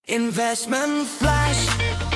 Investment Flash.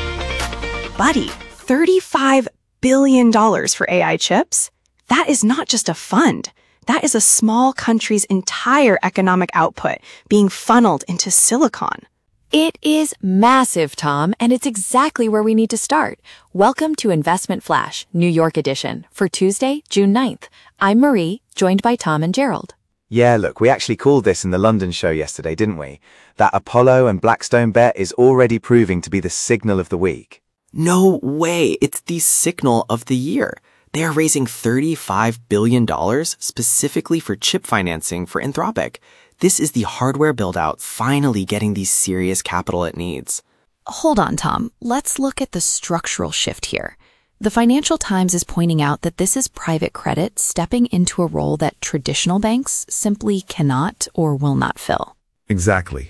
Buddy, $35 billion for AI chips? That is not just a fund. That is a small country's entire economic output being funneled into silicon. It is massive, Tom, and it's exactly where we need to start. Welcome to Investment Flash, New York edition, for Tuesday, June 9th. I'm Marie, joined by Tom and Gerald. Yeah, look, we actually called this in the London show yesterday, didn't we? That Apollo and Blackstone bet is already proving to be the signal of the week. No way, it's the signal of the year. They are raising $35 billion specifically for chip financing for Anthropic. This is the hardware build-out finally getting the serious capital it needs. Hold on, Tom. Let's look at the structural shift here. The Financial Times is pointing out that this is private credit stepping into a role that traditional banks simply cannot or will not fill. Exactly.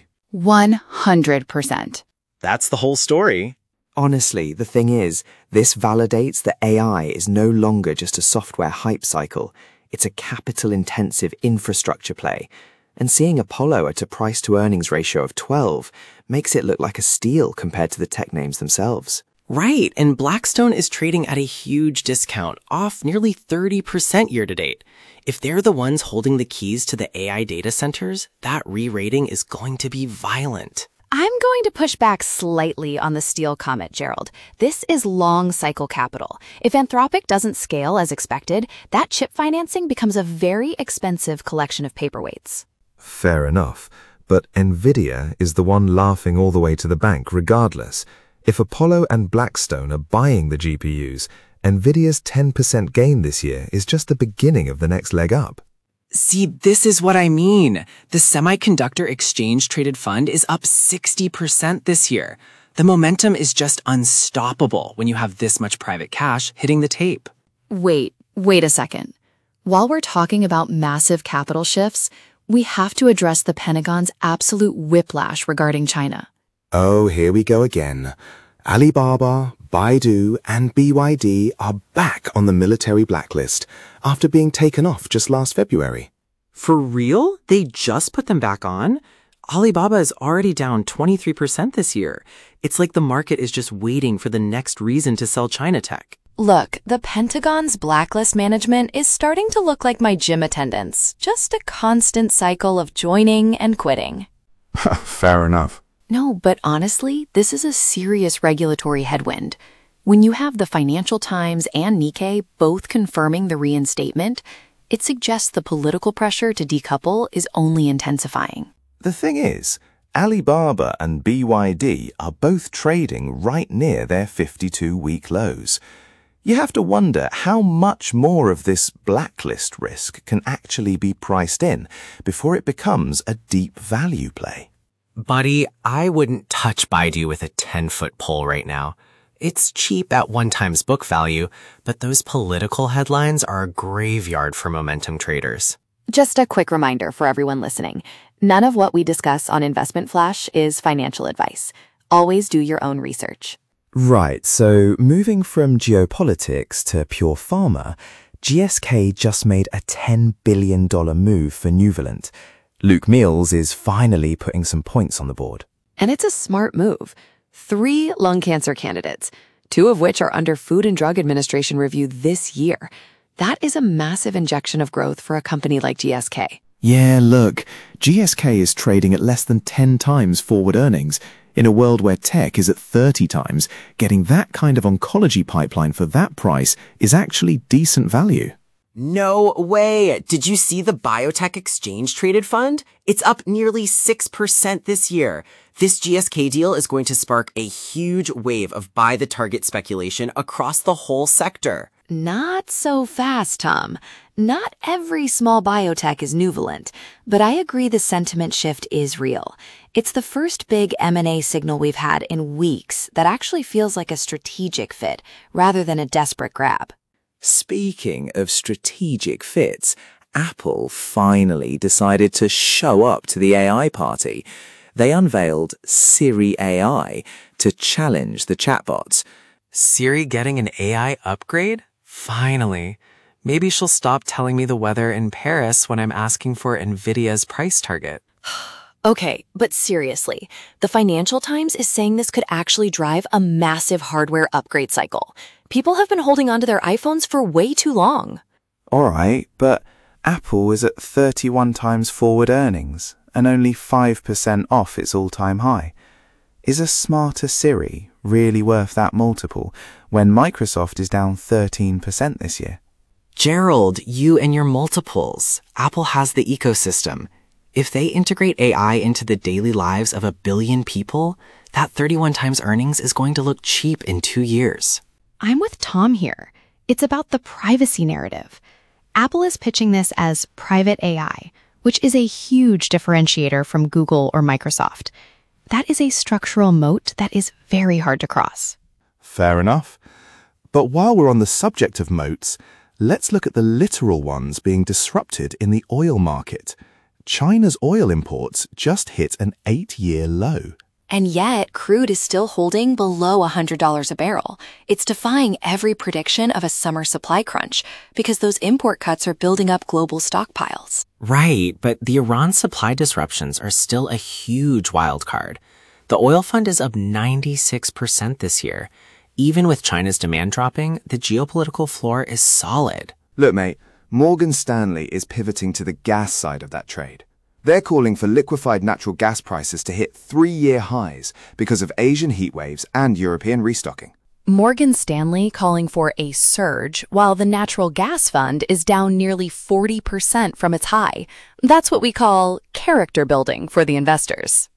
100%. That's the whole story. Honestly, the thing is, this validates that AI is no longer just a software hype cycle. It's a capital-intensive infrastructure play. And seeing Apollo at a price-to-earnings ratio of 12 makes it look like a steal compared to the tech names themselves. Right, and Blackstone is trading at a huge discount, off nearly 30% year-to-date. If they're the ones holding the keys to the AI data centers, that re-rating is going to be violent. I'm going to push back slightly on the steal comment, Gerald. This is long cycle capital. If Anthropic doesn't scale as expected, that chip financing becomes a very expensive collection of paperweights. Fair enough. But Nvidia is the one laughing all the way to the bank regardless. If Apollo and Blackstone are buying the GPUs, Nvidia's 10% gain this year is just the beginning of the next leg up. See, this is what I mean. The Semiconductor Exchange Traded Fund is up 60% this year. The momentum is just unstoppable when you have this much private cash hitting the tape. Wait a second. While we're talking about massive capital shifts, we have to address the Pentagon's absolute whiplash regarding China. Oh, here we go again. Alibaba, Baidu, and BYD are back on the military blacklist after being taken off just last February. For real? They just put them back on? Alibaba is already down 23% this year. It's like the market is just waiting for the next reason to sell China tech. Look, the Pentagon's blacklist management is starting to look like my gym attendance. Just a constant cycle of joining and quitting. Fair enough. No, but honestly, this is a serious regulatory headwind. When you have the Financial Times and Nikkei both confirming the reinstatement, it suggests the political pressure to decouple is only intensifying. The thing is, Alibaba and BYD are both trading right near their 52-week lows. You have to wonder how much more of this blacklist risk can actually be priced in before it becomes a deep value play. Buddy, I wouldn't touch Baidu with a 10-foot pole right now. It's cheap at 1x book value, but those political headlines are a graveyard for momentum traders. Just a quick reminder for everyone listening. None of what we discuss on Investment Flash is financial advice. Always do your own research. Right, so moving from geopolitics to pure pharma, GSK just made a $10 billion move for Nuvalent. Luke Mills is finally putting some points on the board. And it's a smart move. 3 lung cancer candidates, 2 of which are under Food and Drug Administration review this year. That is a massive injection of growth for a company like GSK. Yeah, look, GSK is trading at less than 10 times forward earnings. In a world where tech is at 30 times, getting that kind of oncology pipeline for that price is actually decent value. No way! Did you see the Biotech Exchange Traded Fund? It's up nearly 6% this year. This GSK deal is going to spark a huge wave of buy-the-target speculation across the whole sector. Not so fast, Tom. Not every small biotech is Nuvalent, but I agree the sentiment shift is real. It's the first big M&A signal we've had in weeks that actually feels like a strategic fit rather than a desperate grab. Speaking of strategic fits, Apple finally decided to show up to the AI party. They unveiled Siri AI to challenge the chatbots. Siri getting an AI upgrade? Finally. Maybe she'll stop telling me the weather in Paris when I'm asking for NVIDIA's price target. Okay, but seriously, the Financial Times is saying this could actually drive a massive hardware upgrade cycle. People have been holding onto their iPhones for way too long. Alright, but Apple is at 31 times forward earnings and only 5% off its all-time high. Is a smarter Siri really worth that multiple when Microsoft is down 13% this year? Gerald, you and your multiples. Apple has the ecosystem. If they integrate AI into the daily lives of 1 billion people, that 31 times earnings is going to look cheap in 2 years. I'm with Tom here. It's about the privacy narrative. Apple is pitching this as private AI, which is a huge differentiator from Google or Microsoft. That is a structural moat that is very hard to cross. Fair enough. But while we're on the subject of moats, let's look at the literal ones being disrupted in the oil market. China's oil imports just hit an 8-year low. And yet, crude is still holding below $100 a barrel. It's defying every prediction of a summer supply crunch because those import cuts are building up global stockpiles. Right, but the Iran supply disruptions are still a huge wild card. The oil fund is up 96% this year. Even with China's demand dropping, the geopolitical floor is solid. Look, mate, Morgan Stanley is pivoting to the gas side of that trade. They're calling for liquefied natural gas prices to hit 3-year highs because of Asian heatwaves and European restocking. Morgan Stanley calling for a surge, while the natural gas fund is down nearly 40% from its high. That's what we call character building for the investors.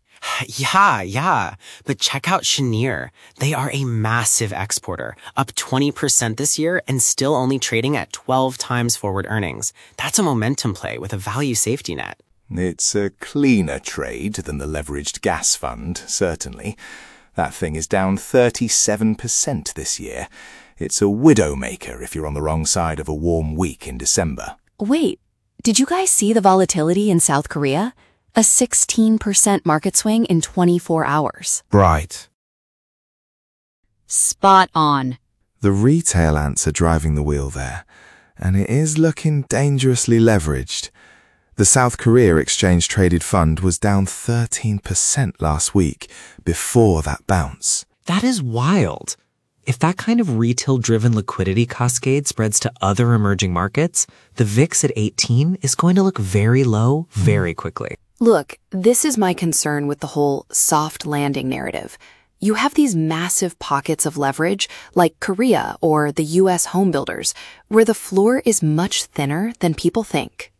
Yeah. But check out Cheniere. They are a massive exporter, up 20% this year and still only trading at 12 times forward earnings. That's a momentum play with a value safety net. It's a cleaner trade than the leveraged gas fund, certainly. That thing is down 37% this year. It's a widowmaker if you're on the wrong side of a warm week in December. Wait, did you guys see the volatility in South Korea? A 16% market swing in 24 hours. Right. Spot on. The retail ants are driving the wheel there, and it is looking dangerously leveraged. The South Korea Exchange Traded Fund was down 13% last week before that bounce. That is wild. If that kind of retail-driven liquidity cascade spreads to other emerging markets, the VIX at 18 is going to look very low very quickly. Look, this is my concern with the whole soft landing narrative. You have these massive pockets of leverage, like Korea or the US home builders, where the floor is much thinner than people think.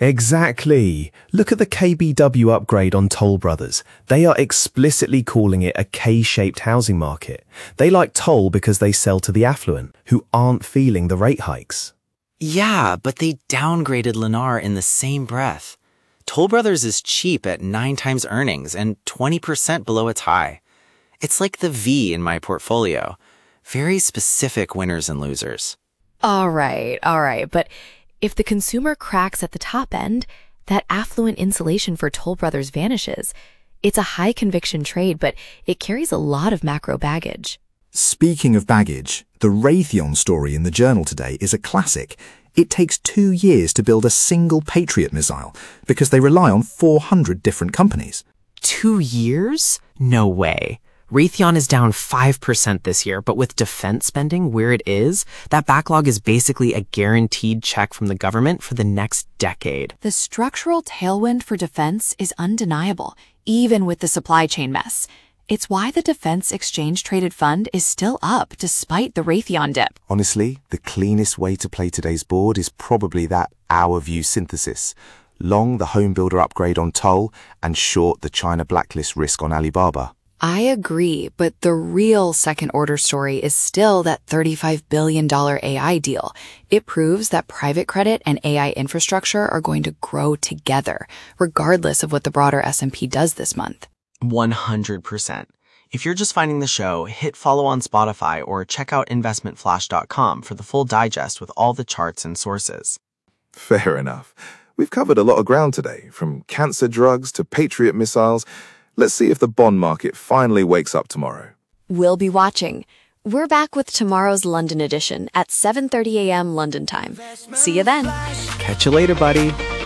Exactly. Look at the KBW upgrade on Toll Brothers. They are explicitly calling it a K-shaped housing market. They like Toll because they sell to the affluent, who aren't feeling the rate hikes. Yeah, but they downgraded Lennar in the same breath. Toll Brothers is cheap at 9 times earnings and 20% below its high. It's like the V in my portfolio. Very specific winners and losers. All right. But if the consumer cracks at the top end, that affluent insulation for Toll Brothers vanishes. It's a high conviction trade, but it carries a lot of macro baggage. Speaking of baggage, the Raytheon story in the Journal today is a classic. It takes 2 years to build a single Patriot missile because they rely on 400 different companies. 2 years? No way. Raytheon is down 5% this year, but with defense spending where it is, that backlog is basically a guaranteed check from the government for the next decade. The structural tailwind for defense is undeniable, even with the supply chain mess. It's why the Defense Exchange Traded Fund is still up despite the Raytheon dip. Honestly, the cleanest way to play today's board is probably that hour view synthesis. Long the home builder upgrade on Toll and short the China blacklist risk on Alibaba. I agree, but the real second-order story is still that $35 billion AI deal. It proves that private credit and AI infrastructure are going to grow together, regardless of what the broader S&P does this month. 100%. If you're just finding the show, hit follow on Spotify or check out investmentflash.com for the full digest with all the charts and sources. Fair enough. We've covered a lot of ground today, from cancer drugs to Patriot missiles. Let's see if the bond market finally wakes up tomorrow. We'll be watching. We're back with tomorrow's London edition at 7:30 a.m. London time. See you then. Catch you later, buddy.